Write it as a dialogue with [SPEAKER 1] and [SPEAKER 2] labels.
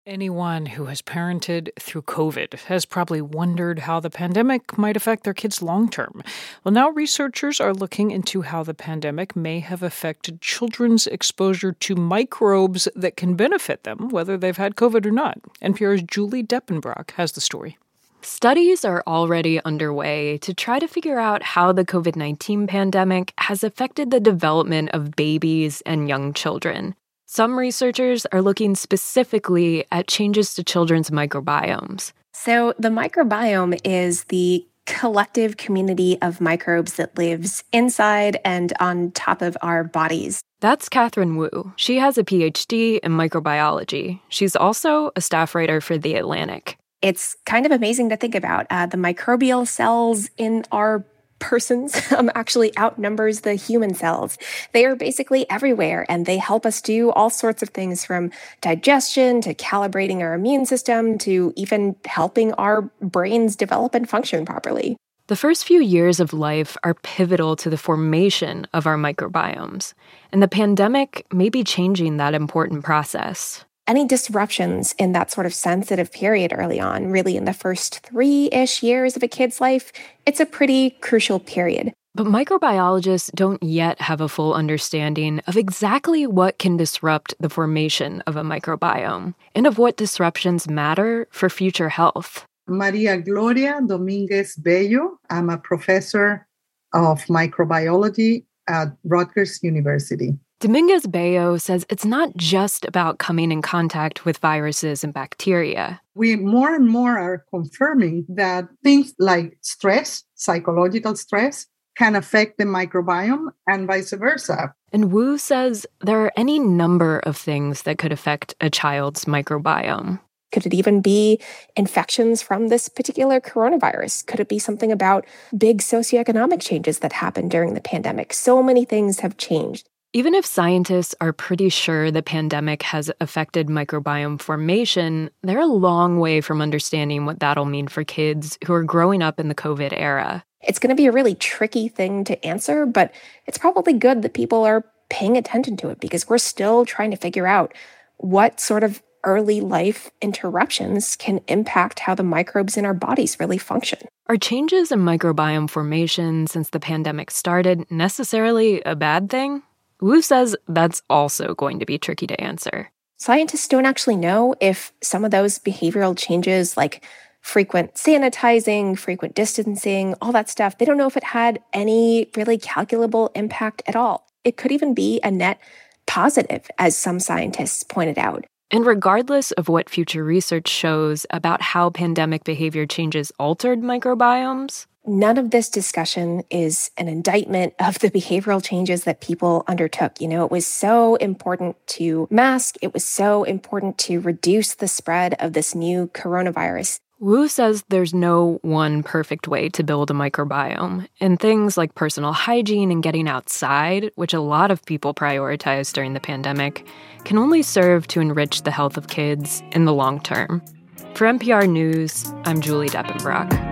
[SPEAKER 1] Anyone who has parented through COVID has probably wondered how the pandemic might affect their kids long term. Well, now researchers are looking into how the pandemic may have affected children's exposure to microbes that can benefit them, whether they've had COVID or not. NPR's Julie Deppenbrock has the story.
[SPEAKER 2] Studies are already underway to try to figure out how the COVID-19 pandemic has affected the development of babies and young children. Some researchers are looking specifically at changes to children's microbiomes.
[SPEAKER 3] So the microbiome is the collective community of microbes that lives inside and on top of our bodies.
[SPEAKER 2] That's Catherine Wu. She has a PhD in microbiology. She's also a staff writer for The Atlantic.
[SPEAKER 3] It's kind of amazing to think about. The microbial cells in our persons actually outnumbers the human cells. They are basically everywhere, and they help us do all sorts of things, from digestion to calibrating our immune system to even helping our brains develop and function properly.
[SPEAKER 2] The first few years of life are pivotal to the formation of our microbiomes, and the pandemic may be changing that important process.
[SPEAKER 3] Any disruptions in that sort of sensitive period early on, really in the first 3-ish years of a kid's life, it's a pretty crucial period.
[SPEAKER 2] But microbiologists don't yet have a full understanding of exactly what can disrupt the formation of a microbiome and of what disruptions matter for future health.
[SPEAKER 4] Maria Gloria Dominguez Bello. I'm a professor of microbiology at Rutgers University.
[SPEAKER 2] Dominguez Bello says it's not just about coming in contact with viruses and bacteria.
[SPEAKER 4] We more and more are confirming that things like stress, psychological stress, can affect the microbiome and vice versa.
[SPEAKER 2] And Wu says there are any number of things that could affect a child's microbiome.
[SPEAKER 3] Could it even be infections from this particular coronavirus? Could it be something about big socioeconomic changes that happened during the pandemic? So many things have changed.
[SPEAKER 2] Even if scientists are pretty sure the pandemic has affected microbiome formation, they're a long way from understanding what that'll mean for kids who are growing up in the COVID era.
[SPEAKER 3] It's going to be a really tricky thing to answer, but it's probably good that people are paying attention to it, because we're still trying to figure out what sort of early life interruptions can impact how the microbes in our bodies really function.
[SPEAKER 2] Are changes in microbiome formation since the pandemic started necessarily a bad thing? Wu says that's also going to be tricky to answer.
[SPEAKER 3] Scientists don't actually know if some of those behavioral changes, like frequent sanitizing, frequent distancing, all that stuff, they don't know if it had any really calculable impact at all. It could even be a net positive, as some scientists pointed out.
[SPEAKER 2] And regardless of what future research shows about how pandemic behavior changes altered microbiomes,
[SPEAKER 3] none of this discussion is an indictment of the behavioral changes that people undertook. It was so important to mask. It was so important to reduce the spread of this new coronavirus.
[SPEAKER 2] Wu says there's no one perfect way to build a microbiome, and things like personal hygiene and getting outside, which a lot of people prioritized during the pandemic, can only serve to enrich the health of kids in the long term. For NPR News, I'm Julie Deppenbrock.